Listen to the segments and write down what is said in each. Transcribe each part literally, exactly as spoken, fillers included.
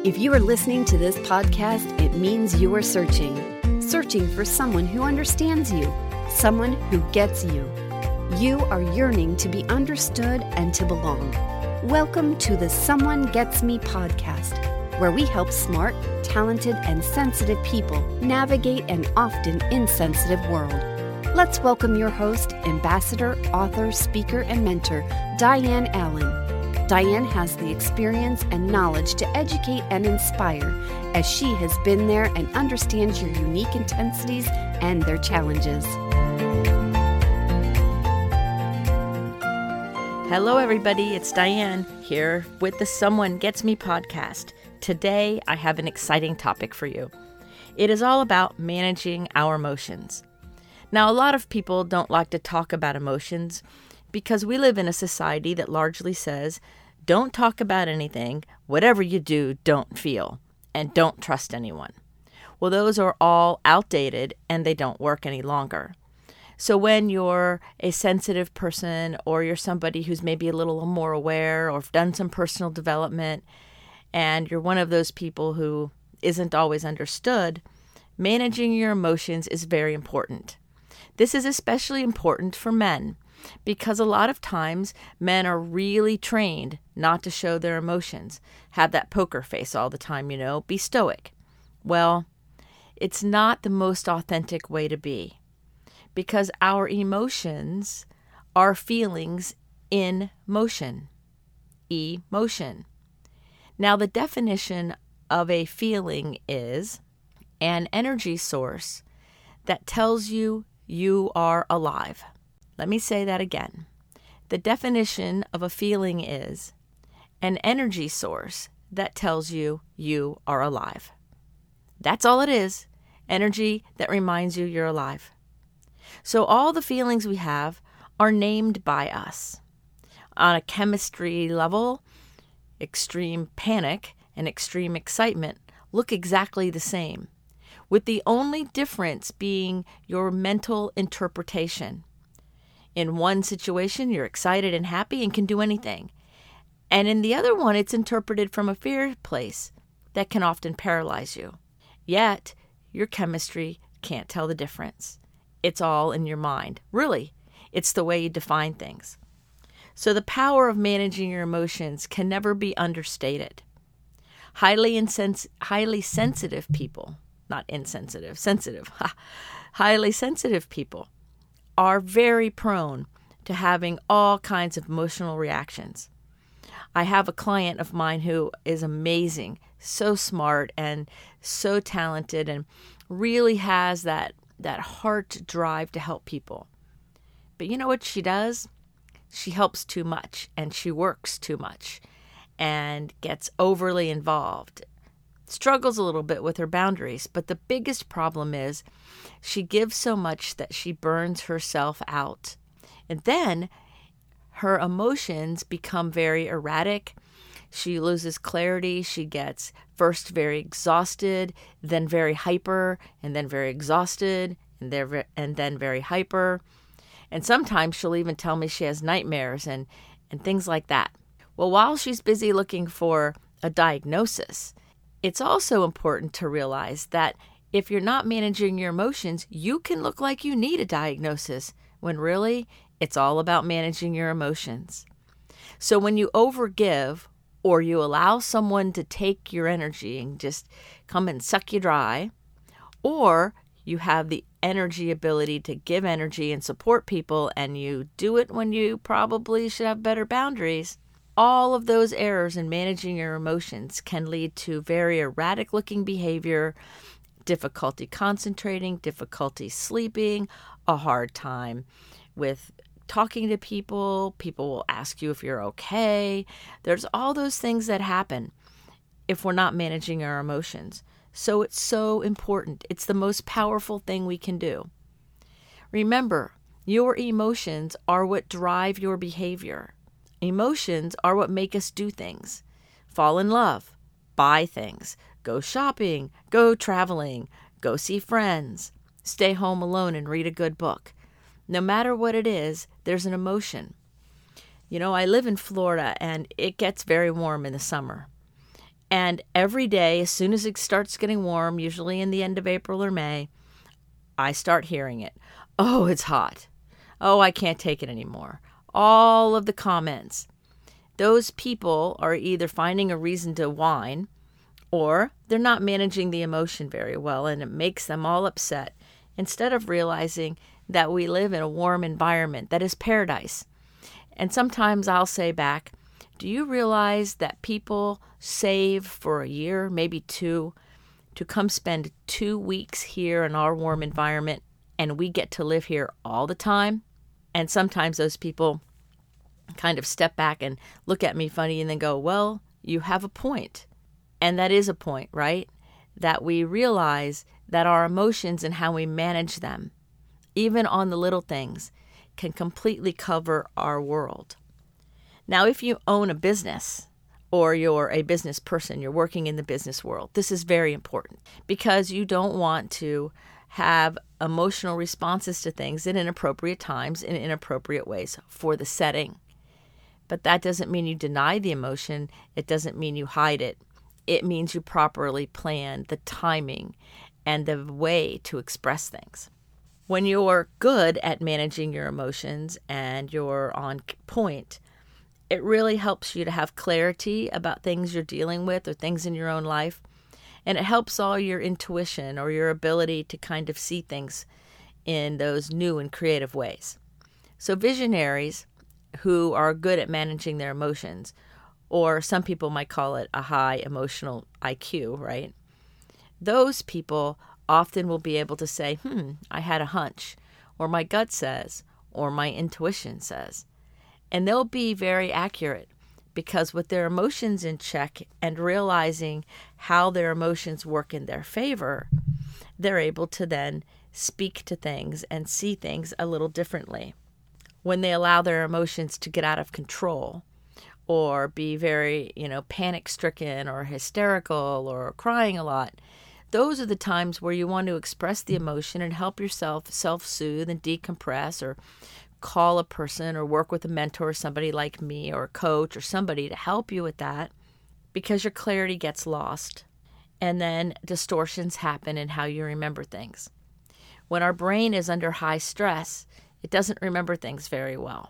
If you are listening to this podcast, it means you are searching. Searching for someone who understands you, someone who gets you. You are yearning to be understood and to belong. Welcome to the Someone Gets Me podcast, where we help smart, talented, and sensitive people navigate an often insensitive world. Let's welcome your host, ambassador, author, speaker, and mentor, Diane Allen. Diane has the experience and knowledge to educate and inspire, as she has been there and understands your unique intensities and their challenges. Hello, everybody. It's Diane here with the Someone Gets Me podcast. Today, I have an exciting topic for you. It is all about managing our emotions. Now, a lot of people don't like to talk about emotions because we live in a society that largely says, don't talk about anything, whatever you do, don't feel, and don't trust anyone. Well, those are all outdated and they don't work any longer. So when you're a sensitive person or you're somebody who's maybe a little more aware or have done some personal development and you're one of those people who isn't always understood, managing your emotions is very important. This is especially important for men because a lot of times men are really trained not to show their emotions, have that poker face all the time, you know, be stoic. Well, it's not the most authentic way to be because our emotions are feelings in motion, emotion. Now, the definition of a feeling is an energy source that tells you you are alive. Let me say that again. The definition of a feeling is an energy source that tells you you are alive. That's all it is. Energy that reminds you you're alive. So all the feelings we have are named by us. On a chemistry level, extreme panic and extreme excitement look exactly the same, with the only difference being your mental interpretation. In one situation, you're excited and happy and can do anything. And in the other one, it's interpreted from a fear place that can often paralyze you. Yet, your chemistry can't tell the difference. It's all in your mind. Really, it's the way you define things. So the power of managing your emotions can never be understated. Highly insens- highly sensitive people, not insensitive, sensitive, highly sensitive people are very prone to having all kinds of emotional reactions. I have a client of mine who is amazing, so smart and so talented and really has that, that heart drive to help people. But you know what she does? She helps too much and she works too much and gets overly involved. Struggles a little bit with her boundaries, but the biggest problem is she gives so much that she burns herself out. And then her emotions become very erratic. She loses clarity. She gets first very exhausted, then very hyper, and then very exhausted, and, there, and then very hyper. And sometimes she'll even tell me she has nightmares and, and things like that. Well, while she's busy looking for a diagnosis, it's also important to realize that if you're not managing your emotions, you can look like you need a diagnosis, when really it's all about managing your emotions. So when you overgive or you allow someone to take your energy and just come and suck you dry, or you have the energy ability to give energy and support people and you do it when you probably should have better boundaries, all of those errors in managing your emotions can lead to very erratic-looking behavior, difficulty concentrating, difficulty sleeping, a hard time with talking to people. People will ask you if you're okay. There's all those things that happen if we're not managing our emotions. So it's so important. It's the most powerful thing we can do. Remember, your emotions are what drive your behavior. Emotions are what make us do things. Fall in love, buy things, go shopping, go traveling, go see friends, stay home alone and read a good book. No matter what it is, there's an emotion. You know, I live in Florida and it gets very warm in the summer. And every day, as soon as it starts getting warm, usually in the end of April or May, I start hearing it. Oh, it's hot. Oh, I can't take it anymore. All of the comments. Those people are either finding a reason to whine, or they're not managing the emotion very well, and it makes them all upset, instead of realizing that we live in a warm environment that is paradise. And sometimes I'll say back, do you realize that people save for a year, maybe two, to come spend two weeks here in our warm environment, and we get to live here all the time? And sometimes those people kind of step back and look at me funny and then go, well, you have a point. And that is a point, right? That we realize that our emotions and how we manage them, even on the little things, can completely cover our world. Now, if you own a business or you're a business person, you're working in the business world, this is very important because you don't want to have emotional responses to things in inappropriate times, in inappropriate ways for the setting. But that doesn't mean you deny the emotion. It doesn't mean you hide it. It means you properly plan the timing and the way to express things. When you're good at managing your emotions and you're on point, it really helps you to have clarity about things you're dealing with or things in your own life. And it helps all your intuition or your ability to kind of see things in those new and creative ways. So visionaries who are good at managing their emotions, or some people might call it a high emotional I Q, right? Those people often will be able to say, hmm, I had a hunch, or my gut says, or my intuition says. And they'll be very accurate because with their emotions in check and realizing how their emotions work in their favor, they're able to then speak to things and see things a little differently. When they allow their emotions to get out of control or be very, you know, panic-stricken or hysterical or crying a lot, those are the times where you want to express the emotion and help yourself self-soothe and decompress, or call a person or work with a mentor, somebody like me or a coach or somebody to help you with that, because your clarity gets lost and then distortions happen in how you remember things. When our brain is under high stress, it doesn't remember things very well.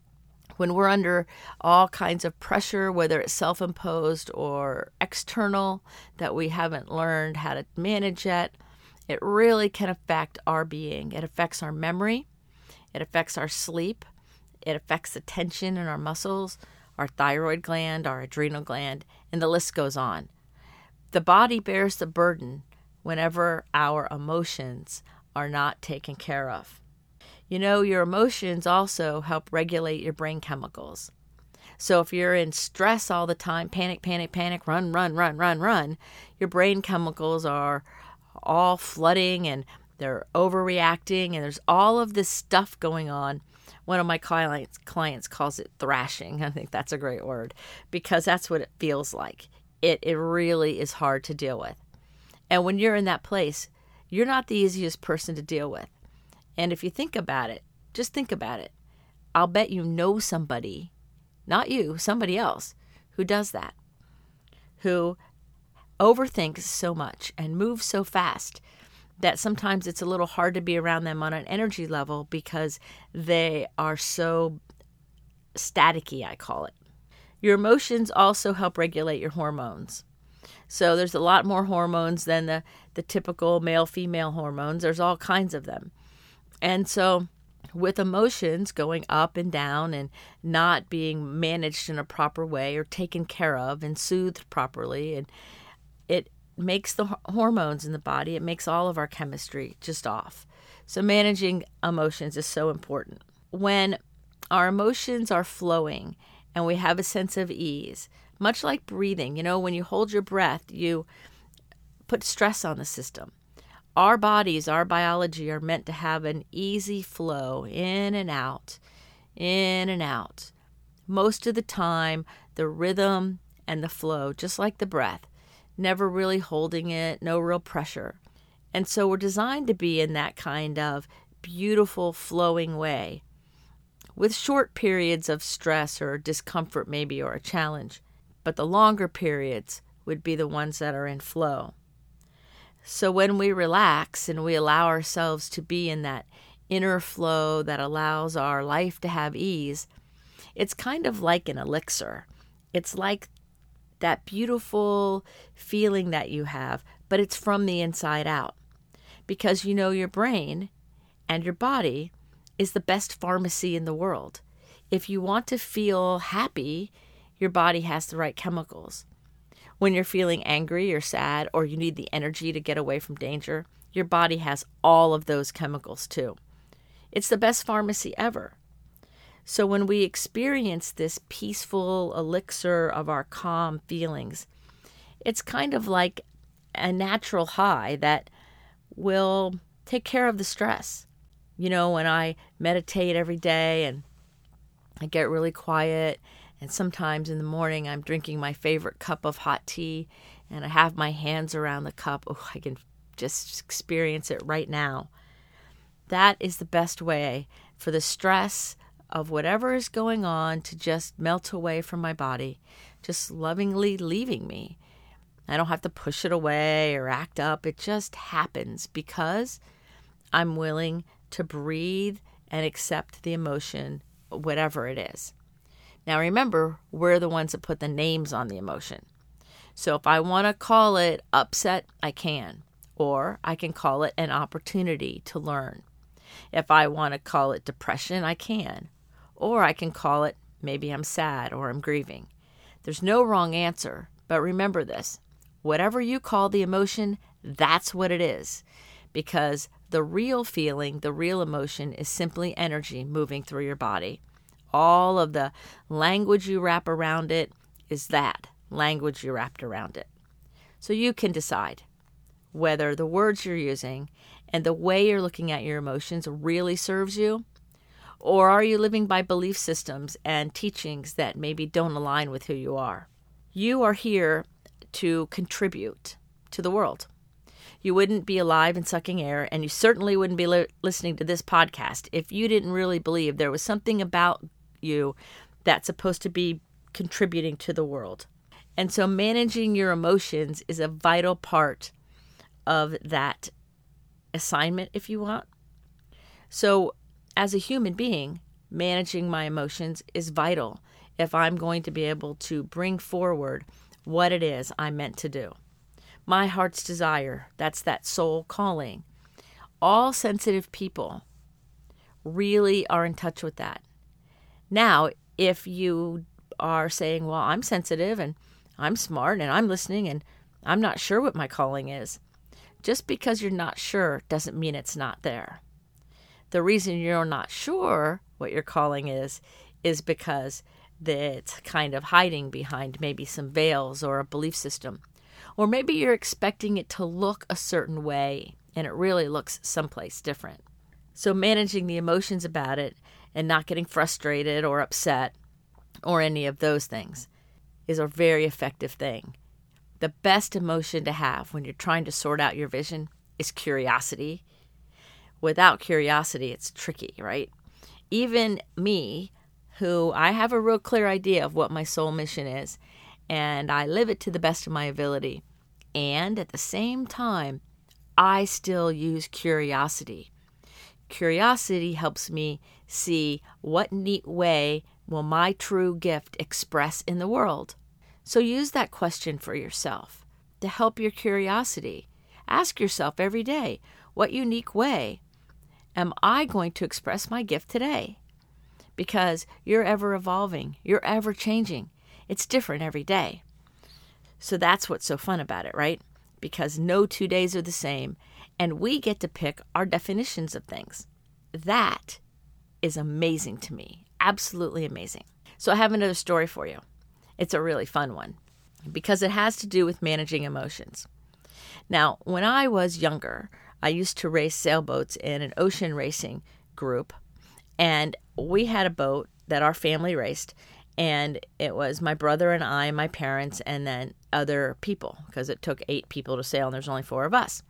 When we're under all kinds of pressure, whether it's self-imposed or external, that we haven't learned how to manage yet, it really can affect our being. It affects our memory. It affects our sleep. It affects the tension in our muscles, our thyroid gland, our adrenal gland, and the list goes on. The body bears the burden whenever our emotions are not taken care of. You know, your emotions also help regulate your brain chemicals. So if you're in stress all the time, panic, panic, panic, run, run, run, run, run, your brain chemicals are all flooding and they're overreacting, and there's all of this stuff going on. One of my clients clients calls it thrashing. I think that's a great word because that's what it feels like. It it really is hard to deal with. And when you're in that place, you're not the easiest person to deal with. And if you think about it, just think about it. I'll bet you know somebody, not you, somebody else, who does that, who overthinks so much and moves so fast that sometimes it's a little hard to be around them on an energy level because they are so staticky, I call it. Your emotions also help regulate your hormones. So there's a lot more hormones than the, the typical male-female hormones. There's all kinds of them. And so with emotions going up and down and not being managed in a proper way or taken care of and soothed properly, and it makes the hormones in the body, it makes all of our chemistry just off. So managing emotions is so important. When our emotions are flowing and we have a sense of ease, much like breathing, you know, when you hold your breath, you put stress on the system. Our bodies, our biology are meant to have an easy flow in and out, in and out. Most of the time, the rhythm and the flow, just like the breath, never really holding it, no real pressure. And so we're designed to be in that kind of beautiful flowing way with short periods of stress or discomfort maybe or a challenge. But the longer periods, would be the ones that are in flow. So when we relax and we allow ourselves to be in that inner flow that allows our life to have ease, it's kind of like an elixir. It's like that beautiful feeling that you have, but it's from the inside out. Because you know your brain and your body is the best pharmacy in the world. If you want to feel happy, your body has the right chemicals. When you're feeling angry or sad, or you need the energy to get away from danger, your body has all of those chemicals too. It's the best pharmacy ever. So when we experience this peaceful elixir of our calm feelings, it's kind of like a natural high that will take care of the stress. You know, when I meditate every day and I get really quiet, and sometimes in the morning I'm drinking my favorite cup of hot tea and I have my hands around the cup. Oh, I can just experience it right now. That is the best way for the stress of whatever is going on to just melt away from my body, just lovingly leaving me. I don't have to push it away or act up. It just happens because I'm willing to breathe and accept the emotion, whatever it is. Now remember, we're the ones that put the names on the emotion. So if I want to call it upset, I can. Or I can call it an opportunity to learn. If I want to call it depression, I can. Or I can call it maybe I'm sad or I'm grieving. There's no wrong answer, but remember this. Whatever you call the emotion, that's what it is. Because the real feeling, the real emotion is simply energy moving through your body. All of the language you wrap around it is that language you wrapped around it. So you can decide whether the words you're using and the way you're looking at your emotions really serves you, or are you living by belief systems and teachings that maybe don't align with who you are? You are here to contribute to the world. You wouldn't be alive and sucking air, and you certainly wouldn't be li- listening to this podcast if you didn't really believe there was something about you that's supposed to be contributing to the world. And so managing your emotions is a vital part of that assignment, if you want. So as a human being, managing my emotions is vital if I'm going to be able to bring forward what it is I'm meant to do. My heart's desire, that's that soul calling. All sensitive people really are in touch with that. Now, if you are saying, well, I'm sensitive and I'm smart and I'm listening and I'm not sure what my calling is, just because you're not sure doesn't mean it's not there. The reason you're not sure what your calling is, is because it's kind of hiding behind maybe some veils or a belief system. Or maybe you're expecting it to look a certain way and it really looks someplace different. So managing the emotions about it and not getting frustrated or upset or any of those things is a very effective thing. The best emotion to have when you're trying to sort out your vision is curiosity. Without curiosity, it's tricky, right? Even me, who I have a real clear idea of what my soul mission is, and I live it to the best of my ability. And at the same time, I still use curiosity. Curiosity helps me see what neat way will my true gift express in the world. So use that question for yourself to help your curiosity. Ask yourself every day, what unique way am I going to express my gift today? Because you're ever evolving, you're ever changing. It's different every day. So that's what's so fun about it, right? Because no two days are the same, and we get to pick our definitions of things. That is amazing to me. Absolutely amazing. So I have another story for you. It's a really fun one because it has to do with managing emotions. Now, when I was younger, I used to race sailboats in an ocean racing group, and we had a boat that our family raced, and it was my brother and I, my parents, and then other people, because it took eight people to sail, and there's only four of us.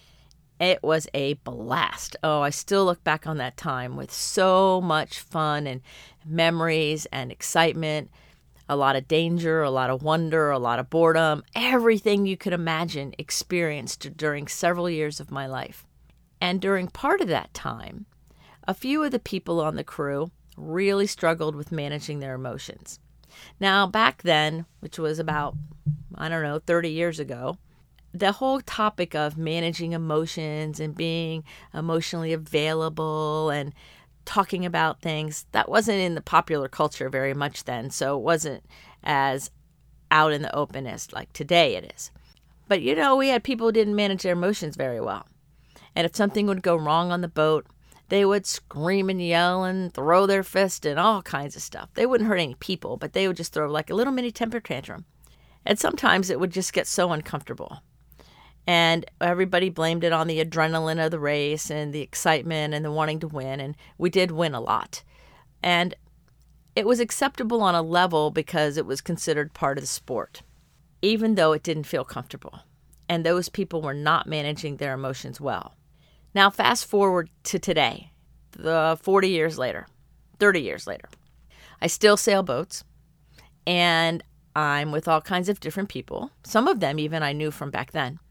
It was a blast. Oh, I still look back on that time with so much fun and memories and excitement. a lot of danger, a lot of wonder, a lot of boredom, everything you could imagine experienced during several years of my life. And during part of that time, a few of the people on the crew really struggled with managing their emotions. Now, back then, which was about, I don't know, thirty years ago, the whole topic of managing emotions and being emotionally available and talking about things, that wasn't in the popular culture very much then, so it wasn't as out in the open as like today it is. But you know, we had people who didn't manage their emotions very well. And if something would go wrong on the boat, they would scream and yell and throw their fist and all kinds of stuff. They wouldn't hurt any people, but they would just throw like a little mini temper tantrum. And sometimes it would just get so uncomfortable. And everybody blamed it on the adrenaline of the race and the excitement and the wanting to win. And we did win a lot. And it was acceptable on a level because it was considered part of the sport, even though it didn't feel comfortable. And those people were not managing their emotions well. Now, fast forward to today, the forty years later, thirty years later. I still sail boats, and I'm with all kinds of different people. Some of them even I knew from back then.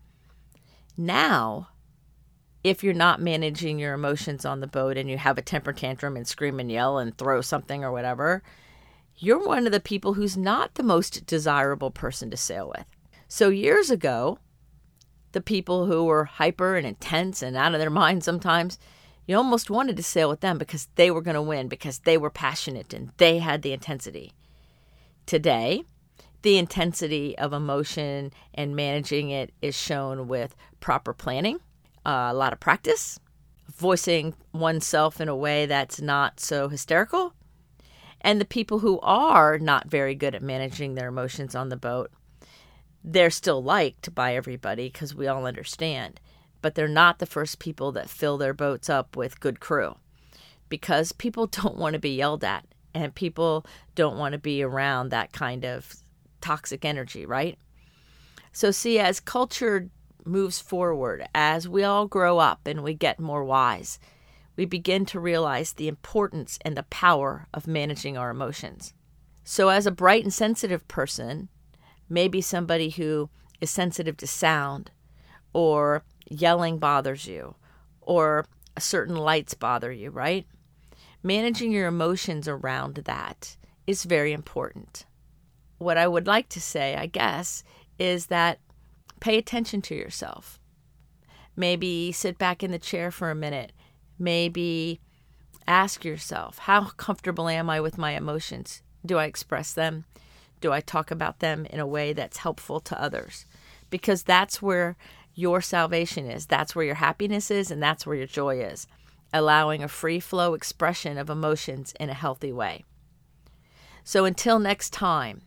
Now, if you're not managing your emotions on the boat and you have a temper tantrum and scream and yell and throw something or whatever, you're one of the people who's not the most desirable person to sail with. So years ago, the people who were hyper and intense and out of their mind sometimes, you almost wanted to sail with them because they were going to win, because they were passionate and they had the intensity. Today, the intensity of emotion and managing it is shown with proper planning, uh, a lot of practice, voicing oneself in a way that's not so hysterical. And the people who are not very good at managing their emotions on the boat, they're still liked by everybody because we all understand, but they're not the first people that fill their boats up with good crew, because people don't want to be yelled at and people don't want to be around that kind of toxic energy, right? So see, as culture moves forward, as we all grow up and we get more wise, we begin to realize the importance and the power of managing our emotions. So as a bright and sensitive person, maybe somebody who is sensitive to sound, or yelling bothers you, or certain lights bother you, right? Managing your emotions around that is very important. What I would like to say, I guess, is that pay attention to yourself. Maybe sit back in the chair for a minute. Maybe ask yourself, how comfortable am I with my emotions? Do I express them? Do I talk about them in a way that's helpful to others? Because that's where your salvation is. That's where your happiness is, and that's where your joy is. Allowing a free flow expression of emotions in a healthy way. So until next time,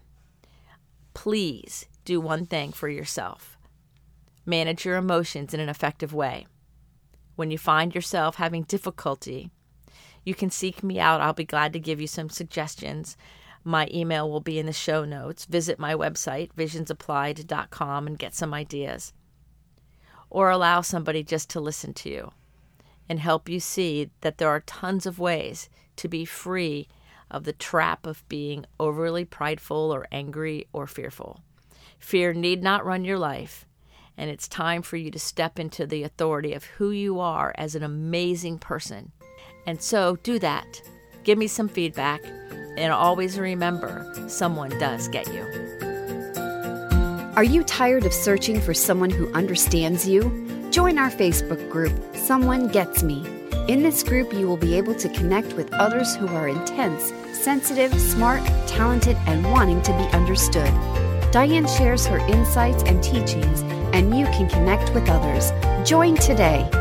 please do one thing for yourself. Manage your emotions in an effective way. When you find yourself having difficulty, you can seek me out. I'll be glad to give you some suggestions. My email will be in the show notes. Visit my website, visions applied dot com, and get some ideas. Or allow somebody just to listen to you and help you see that there are tons of ways to be free of the trap of being overly prideful or angry or fearful. Fear need not run your life, and it's time for you to step into the authority of who you are as an amazing person. And so do that. Give me some feedback, and always remember, someone does get you. Are you tired of searching for someone who understands you? Join our Facebook group, Someone Gets Me. In this group, you will be able to connect with others who are intense, sensitive, smart, talented, and wanting to be understood. Diane shares her insights and teachings, and you can connect with others. Join today.